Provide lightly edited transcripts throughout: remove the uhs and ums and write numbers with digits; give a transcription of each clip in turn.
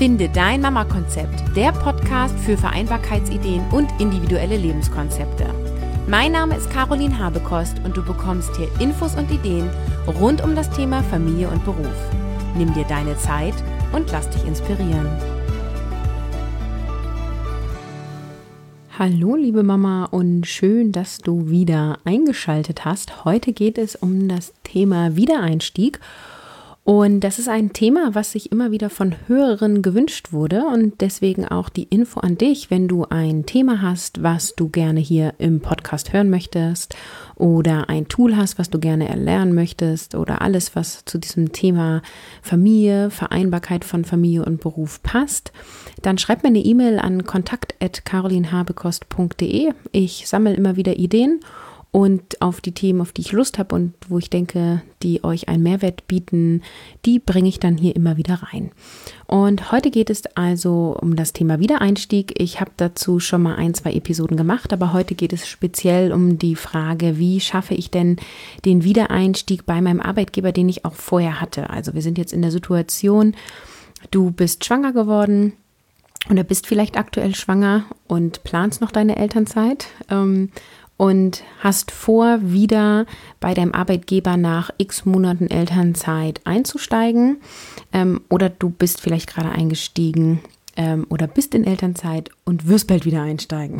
Finde dein Mama-Konzept, der Podcast für Vereinbarkeitsideen und individuelle Lebenskonzepte. Mein Name ist Caroline Habekost und du bekommst hier Infos und Ideen rund um das Thema Familie und Beruf. Nimm dir deine Zeit und lass dich inspirieren. Hallo liebe Mama und schön, dass du wieder eingeschaltet hast. Heute geht es um das Thema Wiedereinstieg. Und das ist ein Thema, was sich immer wieder von Hörerinnen gewünscht wurde und deswegen auch die Info an dich, wenn du ein Thema hast, was du gerne hier im Podcast hören möchtest oder ein Tool hast, was du gerne erlernen möchtest oder alles, was zu diesem Thema Familie, Vereinbarkeit von Familie und Beruf passt, dann schreib mir eine E-Mail an kontakt@carolinhabekost.de. Ich sammle immer wieder Ideen und auf die Themen, auf die ich Lust habe und wo ich denke, die euch einen Mehrwert bieten, die bringe ich dann hier immer wieder rein. Und heute geht es also um das Thema Wiedereinstieg. Ich habe dazu schon mal 1-2 Episoden gemacht, aber heute geht es speziell um die Frage, wie schaffe ich denn den Wiedereinstieg bei meinem Arbeitgeber, den ich auch vorher hatte. Also wir sind jetzt in der Situation, du bist schwanger geworden oder bist vielleicht aktuell schwanger und planst noch deine Elternzeit, und hast vor, wieder bei deinem Arbeitgeber nach x Monaten Elternzeit einzusteigen, oder du bist vielleicht gerade eingestiegen oder bist in Elternzeit und wirst bald wieder einsteigen.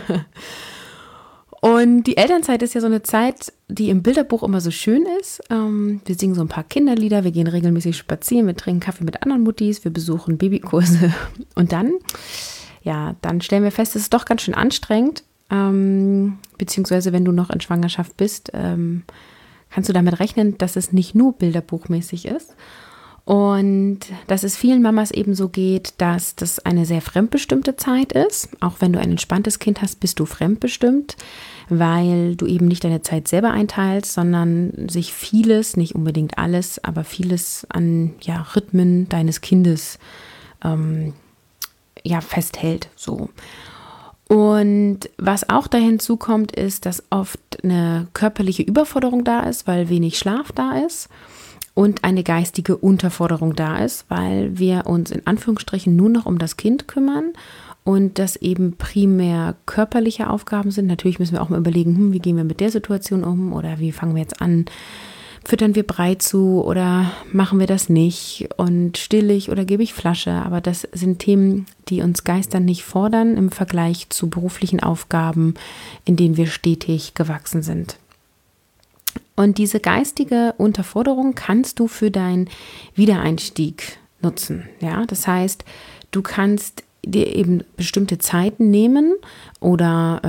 Und die Elternzeit ist ja so eine Zeit, die im Bilderbuch immer so schön ist. Wir singen so ein paar Kinderlieder, wir gehen regelmäßig spazieren, wir trinken Kaffee mit anderen Muttis, wir besuchen Babykurse und dann stellen wir fest, es ist doch ganz schön anstrengend. Beziehungsweise wenn du noch in Schwangerschaft bist, kannst du damit rechnen, dass es nicht nur bilderbuchmäßig ist und dass es vielen Mamas eben so geht, dass das eine sehr fremdbestimmte Zeit ist. Auch wenn du ein entspanntes Kind hast, bist du fremdbestimmt, weil du eben nicht deine Zeit selber einteilst, sondern sich vieles, nicht unbedingt alles, aber vieles an Rhythmen deines Kindes festhält, so. Und was auch da hinzukommt, ist, dass oft eine körperliche Überforderung da ist, weil wenig Schlaf da ist und eine geistige Unterforderung da ist, weil wir uns in Anführungsstrichen nur noch um das Kind kümmern und das eben primär körperliche Aufgaben sind. Natürlich müssen wir auch mal überlegen, wie gehen wir mit der Situation um oder wie fangen wir jetzt an? Füttern wir Brei zu oder machen wir das nicht und still ich oder gebe ich Flasche? Aber das sind Themen, die uns geistern nicht fordern im Vergleich zu beruflichen Aufgaben, in denen wir stetig gewachsen sind. Und diese geistige Unterforderung kannst du für deinen Wiedereinstieg nutzen. Ja, das heißt, du kannst dir eben bestimmte Zeiten nehmen oder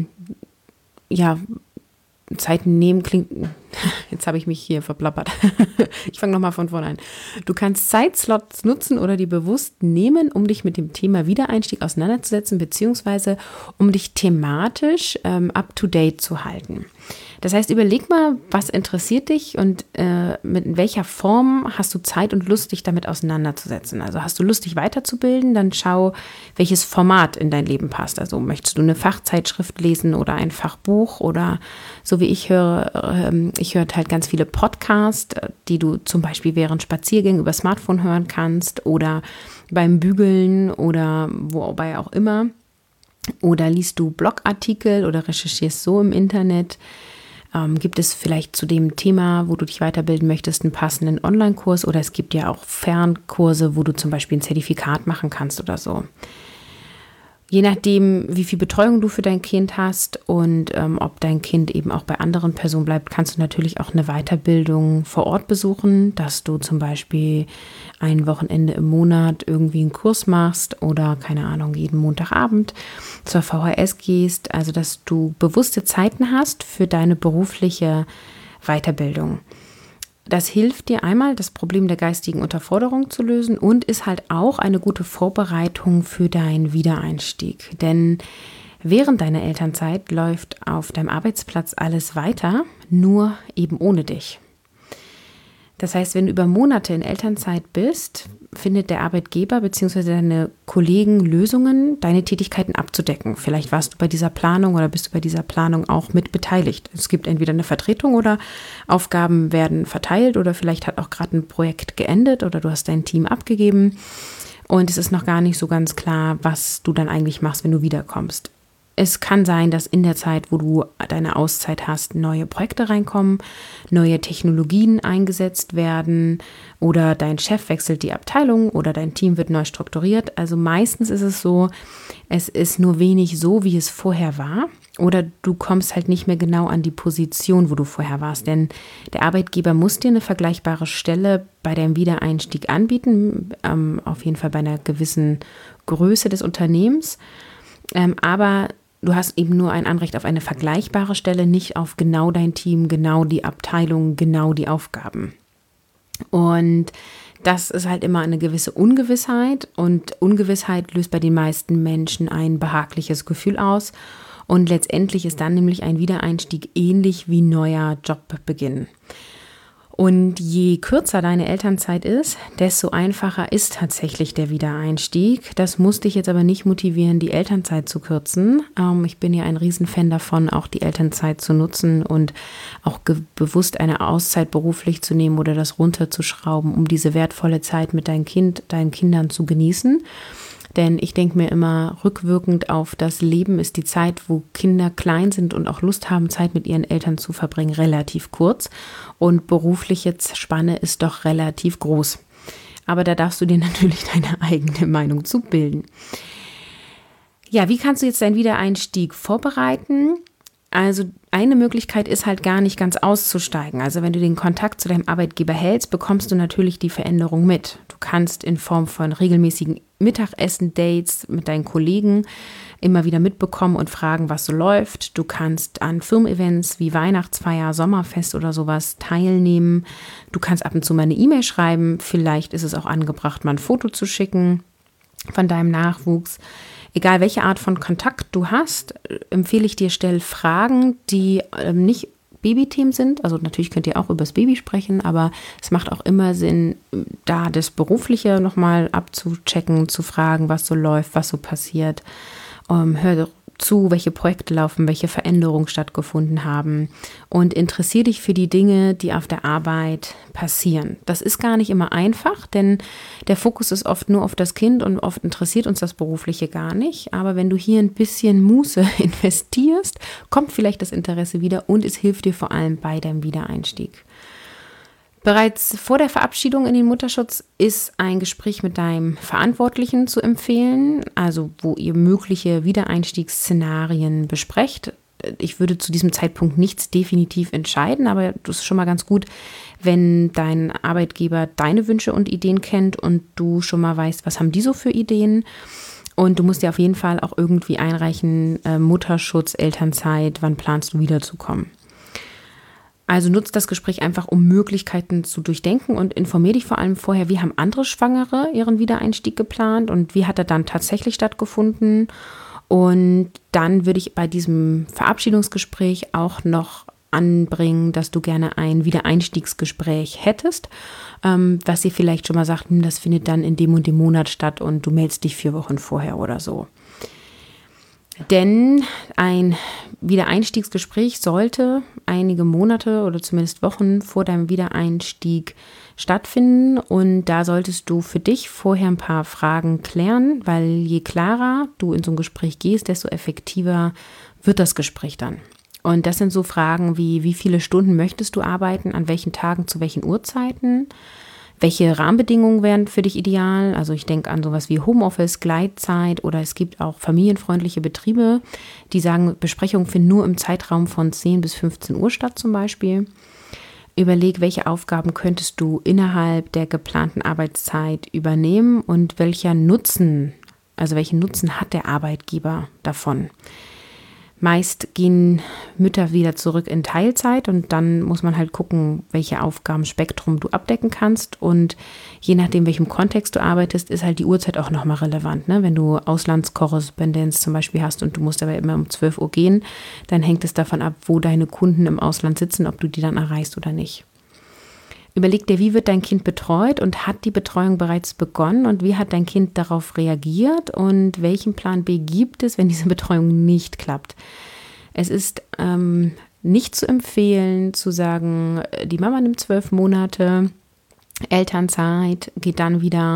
Zeiten nehmen klingt, jetzt habe ich mich hier verplappert. Ich fange nochmal von vorne an. Du kannst Zeitslots nutzen oder die bewusst nehmen, um dich mit dem Thema Wiedereinstieg auseinanderzusetzen, beziehungsweise um dich thematisch up-to-date zu halten. Das heißt, überleg mal, was interessiert dich und in welcher Form hast du Zeit und Lust, dich damit auseinanderzusetzen. Also hast du Lust, dich weiterzubilden, dann schau, welches Format in dein Leben passt. Also möchtest du eine Fachzeitschrift lesen oder ein Fachbuch oder so wie ich höre halt ganz viele Podcasts, die du zum Beispiel während Spaziergängen über Smartphone hören kannst oder beim Bügeln oder wobei auch immer. Oder liest du Blogartikel oder recherchierst so im Internet. Gibt es vielleicht zu dem Thema, wo du dich weiterbilden möchtest, einen passenden Online-Kurs oder es gibt ja auch Fernkurse, wo du zum Beispiel ein Zertifikat machen kannst oder so. Je nachdem, wie viel Betreuung du für dein Kind hast und ob dein Kind eben auch bei anderen Personen bleibt, kannst du natürlich auch eine Weiterbildung vor Ort besuchen, dass du zum Beispiel ein Wochenende im Monat irgendwie einen Kurs machst oder, keine Ahnung, jeden Montagabend zur VHS gehst. Also, dass du bewusste Zeiten hast für deine berufliche Weiterbildung. Das hilft dir einmal, das Problem der geistigen Unterforderung zu lösen und ist halt auch eine gute Vorbereitung für deinen Wiedereinstieg. Denn während deiner Elternzeit läuft auf deinem Arbeitsplatz alles weiter, nur eben ohne dich. Das heißt, wenn du über Monate in Elternzeit bist, findet der Arbeitgeber bzw. deine Kollegen Lösungen, deine Tätigkeiten abzudecken. Vielleicht warst du bei dieser Planung oder bist du bei dieser Planung auch mit beteiligt. Es gibt entweder eine Vertretung oder Aufgaben werden verteilt oder vielleicht hat auch gerade ein Projekt geendet oder du hast dein Team abgegeben und es ist noch gar nicht so ganz klar, was du dann eigentlich machst, wenn du wiederkommst. Es kann sein, dass in der Zeit, wo du deine Auszeit hast, neue Projekte reinkommen, neue Technologien eingesetzt werden oder dein Chef wechselt die Abteilung oder dein Team wird neu strukturiert. Also meistens ist es so, es ist nur wenig so, wie es vorher war, oder du kommst halt nicht mehr genau an die Position, wo du vorher warst. Denn der Arbeitgeber muss dir eine vergleichbare Stelle bei deinem Wiedereinstieg anbieten, auf jeden Fall bei einer gewissen Größe des Unternehmens. Aber du hast eben nur ein Anrecht auf eine vergleichbare Stelle, nicht auf genau dein Team, genau die Abteilung, genau die Aufgaben. Und das ist halt immer eine gewisse Ungewissheit, und Ungewissheit löst bei den meisten Menschen ein behagliches Gefühl aus, und letztendlich ist dann nämlich ein Wiedereinstieg ähnlich wie neuer Jobbeginn. Und je kürzer deine Elternzeit ist, desto einfacher ist tatsächlich der Wiedereinstieg. Das muss dich jetzt aber nicht motivieren, die Elternzeit zu kürzen. Ich bin ja ein Riesenfan davon, auch die Elternzeit zu nutzen und auch bewusst eine Auszeit beruflich zu nehmen oder das runterzuschrauben, um diese wertvolle Zeit mit deinen Kindern zu genießen. Denn ich denke mir immer, rückwirkend auf das Leben ist die Zeit, wo Kinder klein sind und auch Lust haben, Zeit mit ihren Eltern zu verbringen, relativ kurz. Und berufliche Spanne ist doch relativ groß. Aber da darfst du dir natürlich deine eigene Meinung zu bilden. Ja, wie kannst du jetzt deinen Wiedereinstieg vorbereiten? Also eine Möglichkeit ist halt gar nicht ganz auszusteigen. Also wenn du den Kontakt zu deinem Arbeitgeber hältst, bekommst du natürlich die Veränderung mit. Du kannst in Form von regelmäßigen Mittagessen-Dates mit deinen Kollegen immer wieder mitbekommen und fragen, was so läuft. Du kannst an Firmen-Events wie Weihnachtsfeier, Sommerfest oder sowas teilnehmen. Du kannst ab und zu mal eine E-Mail schreiben. Vielleicht ist es auch angebracht, mal ein Foto zu schicken von deinem Nachwuchs. Egal welche Art von Kontakt du hast, empfehle ich dir, stell Fragen, die nicht Babythemen sind. Also natürlich könnt ihr auch über das Baby sprechen, aber es macht auch immer Sinn, da das Berufliche nochmal abzuchecken, zu fragen, was so läuft, was so passiert. Hör zu, welche Projekte laufen, welche Veränderungen stattgefunden haben, und interessiere dich für die Dinge, die auf der Arbeit passieren. Das ist gar nicht immer einfach, denn der Fokus ist oft nur auf das Kind und oft interessiert uns das Berufliche gar nicht. Aber wenn du hier ein bisschen Muße investierst, kommt vielleicht das Interesse wieder, und es hilft dir vor allem bei deinem Wiedereinstieg. Bereits vor der Verabschiedung in den Mutterschutz ist ein Gespräch mit deinem Verantwortlichen zu empfehlen, also wo ihr mögliche Wiedereinstiegsszenarien besprecht. Ich würde zu diesem Zeitpunkt nichts definitiv entscheiden, aber das ist schon mal ganz gut, wenn dein Arbeitgeber deine Wünsche und Ideen kennt und du schon mal weißt, was haben die so für Ideen. Und du musst dir auf jeden Fall auch irgendwie einreichen, Mutterschutz, Elternzeit, wann planst du wiederzukommen. Also nutzt das Gespräch einfach, um Möglichkeiten zu durchdenken, und informier dich vor allem vorher, wie haben andere Schwangere ihren Wiedereinstieg geplant und wie hat er dann tatsächlich stattgefunden. Und dann würde ich bei diesem Verabschiedungsgespräch auch noch anbringen, dass du gerne ein Wiedereinstiegsgespräch hättest, was ihr vielleicht schon mal sagt, das findet dann in dem und dem Monat statt und du meldest dich 4 Wochen vorher oder so. Denn ein Wiedereinstiegsgespräch sollte einige Monate oder zumindest Wochen vor deinem Wiedereinstieg stattfinden, und da solltest du für dich vorher ein paar Fragen klären, weil je klarer du in so ein Gespräch gehst, desto effektiver wird das Gespräch dann. Und das sind so Fragen wie viele Stunden möchtest du arbeiten, an welchen Tagen, zu welchen Uhrzeiten? Welche Rahmenbedingungen wären für dich ideal? Also ich denke an sowas wie Homeoffice, Gleitzeit, oder es gibt auch familienfreundliche Betriebe, die sagen, Besprechungen finden nur im Zeitraum von 10 bis 15 Uhr statt zum Beispiel. Überleg, welche Aufgaben könntest du innerhalb der geplanten Arbeitszeit übernehmen und welchen Nutzen hat der Arbeitgeber davon? Meist gehen Mütter wieder zurück in Teilzeit, und dann muss man halt gucken, welche Aufgabenspektrum du abdecken kannst, und je nachdem, welchem Kontext du arbeitest, ist halt die Uhrzeit auch nochmal relevant. Ne? Wenn du Auslandskorrespondenz zum Beispiel hast und du musst aber immer um 12 Uhr gehen, dann hängt es davon ab, wo deine Kunden im Ausland sitzen, ob du die dann erreichst oder nicht. Überleg dir, wie wird dein Kind betreut und hat die Betreuung bereits begonnen und wie hat dein Kind darauf reagiert und welchen Plan B gibt es, wenn diese Betreuung nicht klappt. Es ist nicht zu empfehlen, zu sagen, die Mama nimmt 12 Monate Elternzeit, geht dann wieder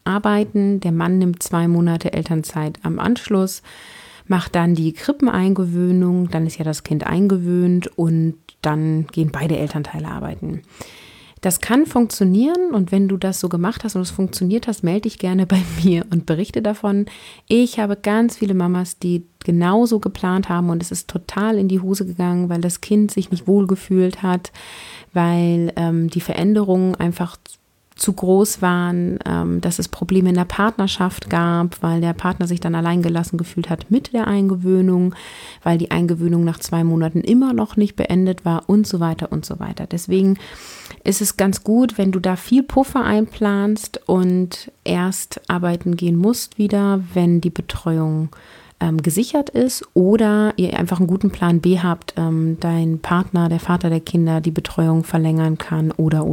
arbeiten, der Mann nimmt 2 Monate Elternzeit am Anschluss, macht dann die Krippeneingewöhnung, dann ist ja das Kind eingewöhnt und dann gehen beide Elternteile arbeiten. Das kann funktionieren und wenn du das so gemacht hast und es funktioniert hast, melde dich gerne bei mir und berichte davon. Ich habe ganz viele Mamas, die genauso geplant haben und es ist total in die Hose gegangen, weil das Kind sich nicht wohlgefühlt hat, weil die Veränderungen einfach zu groß waren, dass es Probleme in der Partnerschaft gab, weil der Partner sich dann alleingelassen gefühlt hat mit der Eingewöhnung, weil die Eingewöhnung nach 2 Monaten immer noch nicht beendet war und so weiter und so weiter. Deswegen ist es ganz gut, wenn du da viel Puffer einplanst und erst arbeiten gehen musst wieder, wenn die Betreuung gesichert ist oder ihr einfach einen guten Plan B habt, dein Partner, der Vater der Kinder, die Betreuung verlängern kann oder.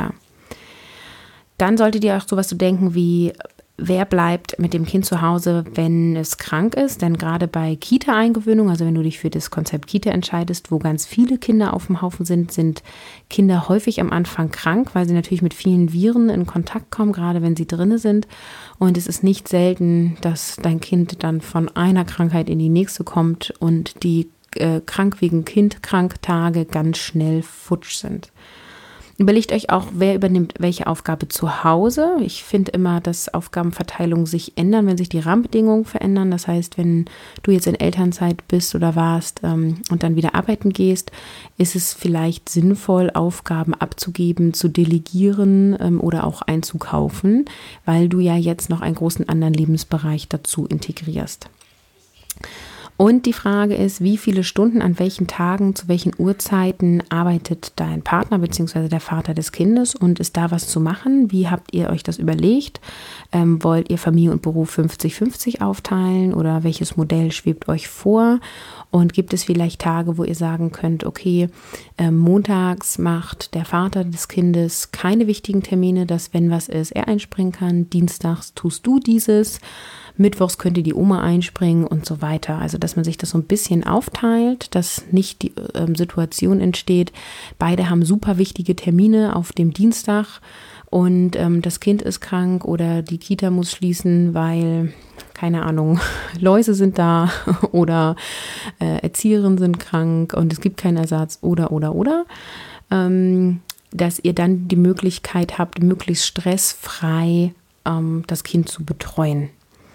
Dann solltet ihr auch sowas zu denken wie, wer bleibt mit dem Kind zu Hause, wenn es krank ist? Denn gerade bei Kita-Eingewöhnung, also wenn du dich für das Konzept Kita entscheidest, wo ganz viele Kinder auf dem Haufen sind Kinder häufig am Anfang krank, weil sie natürlich mit vielen Viren in Kontakt kommen, gerade wenn sie drinne sind. Und es ist nicht selten, dass dein Kind dann von einer Krankheit in die nächste kommt und die krank wegen Kind-Kranktage ganz schnell futsch sind. Überlegt euch auch, wer übernimmt welche Aufgabe zu Hause. Ich finde immer, dass Aufgabenverteilungen sich ändern, wenn sich die Rahmenbedingungen verändern. Das heißt, wenn du jetzt in Elternzeit bist oder warst und dann wieder arbeiten gehst, ist es vielleicht sinnvoll, Aufgaben abzugeben, zu delegieren oder auch einzukaufen, weil du ja jetzt noch einen großen anderen Lebensbereich dazu integrierst. Und die Frage ist, wie viele Stunden an welchen Tagen, zu welchen Uhrzeiten arbeitet dein Partner bzw. der Vater des Kindes und ist da was zu machen? Wie habt ihr euch das überlegt? Wollt ihr Familie und Beruf 50-50 aufteilen oder welches Modell schwebt euch vor? Und gibt es vielleicht Tage, wo ihr sagen könnt, okay, montags macht der Vater des Kindes keine wichtigen Termine, dass wenn was ist, er einspringen kann. Dienstags tust du dieses. Mittwochs könnte die Oma einspringen und so weiter. Also, dass man sich das so ein bisschen aufteilt, dass nicht die Situation entsteht, beide haben super wichtige Termine auf dem Dienstag und das Kind ist krank oder die Kita muss schließen, weil, keine Ahnung, Läuse sind da oder Erzieherinnen sind krank und es gibt keinen Ersatz oder. Dass ihr dann die Möglichkeit habt, möglichst stressfrei das Kind zu betreuen.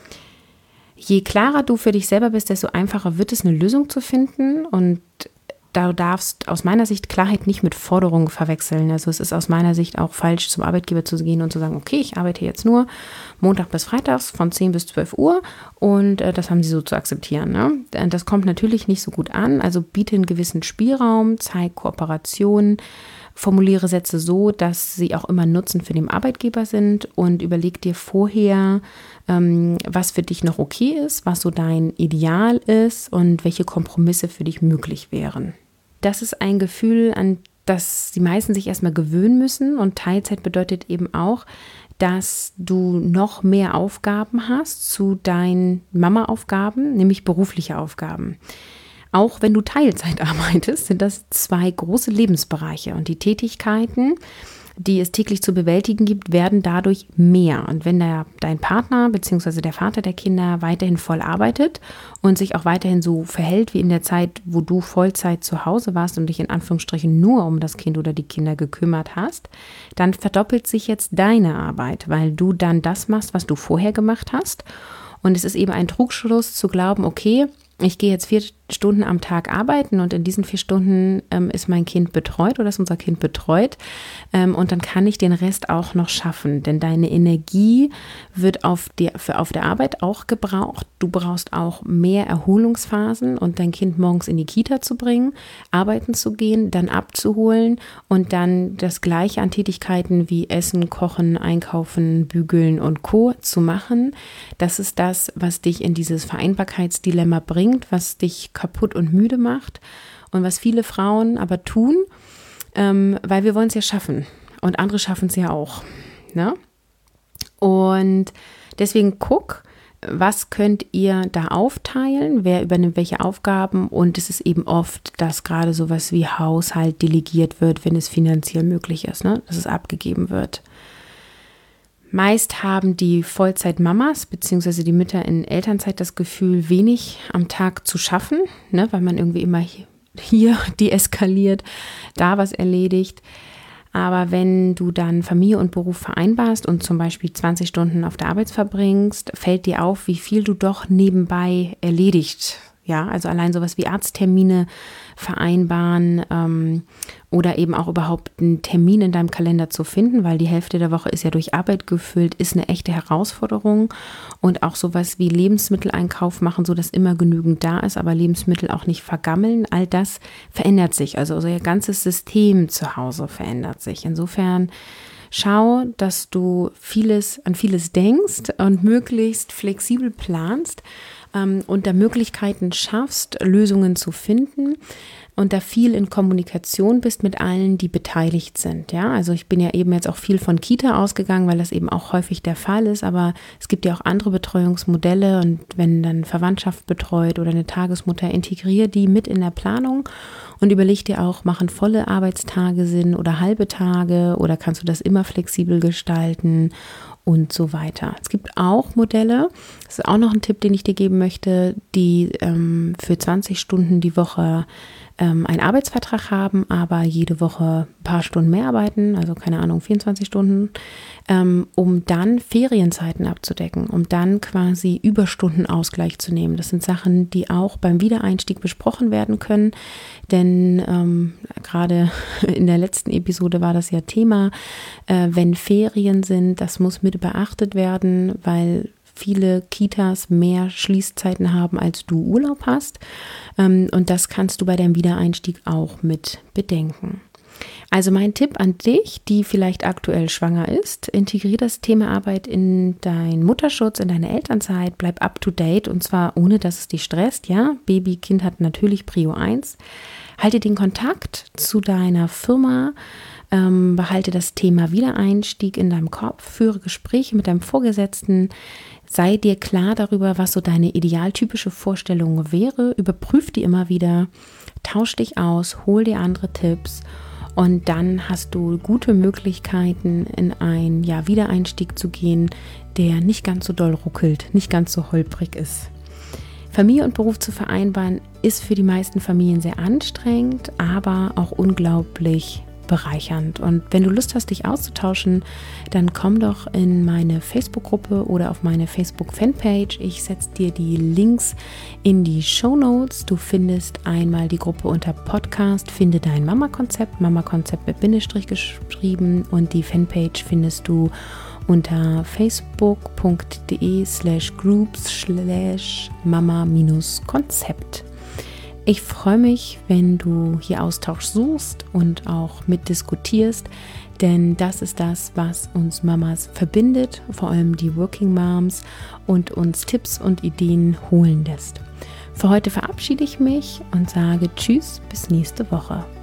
Je klarer du für dich selber bist, desto einfacher wird es, eine Lösung zu finden und du darfst aus meiner Sicht Klarheit nicht mit Forderungen verwechseln. Also es ist aus meiner Sicht auch falsch, zum Arbeitgeber zu gehen und zu sagen, okay, ich arbeite jetzt nur Montag bis Freitags von 10 bis 12 Uhr und das haben sie so zu akzeptieren. Ne? Das kommt natürlich nicht so gut an, also biete einen gewissen Spielraum, zeig Kooperation, formuliere Sätze so, dass sie auch immer Nutzen für den Arbeitgeber sind und überleg dir vorher, was für dich noch okay ist, was so dein Ideal ist und welche Kompromisse für dich möglich wären. Das ist ein Gefühl, an das die meisten sich erstmal gewöhnen müssen und Teilzeit bedeutet eben auch, dass du noch mehr Aufgaben hast zu deinen Mama-Aufgaben, nämlich berufliche Aufgaben. Auch wenn du Teilzeit arbeitest, sind das 2 große Lebensbereiche und die Tätigkeiten, die es täglich zu bewältigen gibt, werden dadurch mehr. Und wenn dein Partner bzw. der Vater der Kinder weiterhin voll arbeitet und sich auch weiterhin so verhält wie in der Zeit, wo du Vollzeit zu Hause warst und dich in Anführungsstrichen nur um das Kind oder die Kinder gekümmert hast, dann verdoppelt sich jetzt deine Arbeit, weil du dann das machst, was du vorher gemacht hast. Und es ist eben ein Trugschluss zu glauben, okay, ich gehe jetzt 4 Stunden am Tag arbeiten und in diesen 4 Stunden ist mein Kind betreut oder ist unser Kind betreut und dann kann ich den Rest auch noch schaffen, denn deine Energie wird auf der Arbeit auch gebraucht. Du brauchst auch mehr Erholungsphasen und dein Kind morgens in die Kita zu bringen, arbeiten zu gehen, dann abzuholen und dann das Gleiche an Tätigkeiten wie Essen, Kochen, Einkaufen, Bügeln und Co. zu machen. Das ist das, was dich in dieses Vereinbarkeitsdilemma bringt, was dich kaputt und müde macht und was viele Frauen aber tun, weil wir wollen es ja schaffen und andere schaffen es ja auch. Ne? Und deswegen guck, was könnt ihr da aufteilen, wer übernimmt welche Aufgaben und es ist eben oft, dass gerade sowas wie Haushalt delegiert wird, wenn es finanziell möglich ist, ne? Dass es abgegeben wird. Meist haben die Vollzeit-Mamas bzw. die Mütter in Elternzeit das Gefühl, wenig am Tag zu schaffen, ne, weil man irgendwie immer hier deeskaliert, da was erledigt. Aber wenn du dann Familie und Beruf vereinbarst und zum Beispiel 20 Stunden auf der Arbeit verbringst, fällt dir auf, wie viel du doch nebenbei erledigt. Ja, also allein sowas wie Arzttermine vereinbaren oder eben auch überhaupt einen Termin in deinem Kalender zu finden, weil die Hälfte der Woche ist ja durch Arbeit gefüllt, ist eine echte Herausforderung. Und auch sowas wie Lebensmitteleinkauf machen, sodass immer genügend da ist, aber Lebensmittel auch nicht vergammeln. All das verändert sich. Also unser ganzes System zu Hause verändert sich. Insofern schau, dass du an vieles denkst und möglichst flexibel planst und da Möglichkeiten schaffst, Lösungen zu finden und da viel in Kommunikation bist mit allen, die beteiligt sind. Ja, also ich bin ja eben jetzt auch viel von Kita ausgegangen, weil das eben auch häufig der Fall ist, aber es gibt ja auch andere Betreuungsmodelle und wenn dann Verwandtschaft betreut oder eine Tagesmutter, integriere die mit in der Planung und überleg dir auch, machen volle Arbeitstage Sinn oder halbe Tage oder kannst du das immer flexibel gestalten und so weiter. Es gibt auch Modelle, das ist auch noch ein Tipp, den ich dir geben möchte, die für 20 Stunden die Woche einen Arbeitsvertrag haben, aber jede Woche ein paar Stunden mehr arbeiten, also keine Ahnung, 24 Stunden, um dann Ferienzeiten abzudecken, um dann quasi Überstundenausgleich zu nehmen. Das sind Sachen, die auch beim Wiedereinstieg besprochen werden können, denn gerade in der letzten Episode war das ja Thema, wenn Ferien sind, das muss mit beachtet werden, weil viele Kitas mehr Schließzeiten haben, als du Urlaub hast. Und das kannst du bei deinem Wiedereinstieg auch mit bedenken. Also mein Tipp an dich, die vielleicht aktuell schwanger ist, integriere das Thema Arbeit in deinen Mutterschutz, in deine Elternzeit, bleib up to date und zwar ohne, dass es dich stresst. Ja, Baby, Kind hat natürlich Prio 1. Halte den Kontakt zu deiner Firma, behalte das Thema Wiedereinstieg in deinem Kopf, führe Gespräche mit deinem Vorgesetzten, sei dir klar darüber, was so deine idealtypische Vorstellung wäre, überprüf die immer wieder, tausch dich aus, hol dir andere Tipps und dann hast du gute Möglichkeiten, in einen Wiedereinstieg zu gehen, der nicht ganz so doll ruckelt, nicht ganz so holprig ist. Familie und Beruf zu vereinbaren ist für die meisten Familien sehr anstrengend, aber auch unglaublich bereichernd. Und wenn du Lust hast, dich auszutauschen, dann komm doch in meine Facebook-Gruppe oder auf meine Facebook-Fanpage. Ich setze dir die Links in die Shownotes. Du findest einmal die Gruppe unter Podcast, finde dein Mama-Konzept mit Bindestrich geschrieben und die Fanpage findest du unter facebook.de/groups/mama-konzept. Ich freue mich, wenn du hier Austausch suchst und auch mitdiskutierst, denn das ist das, was uns Mamas verbindet, vor allem die Working Moms, und uns Tipps und Ideen holen lässt. Für heute verabschiede ich mich und sage Tschüss, bis nächste Woche.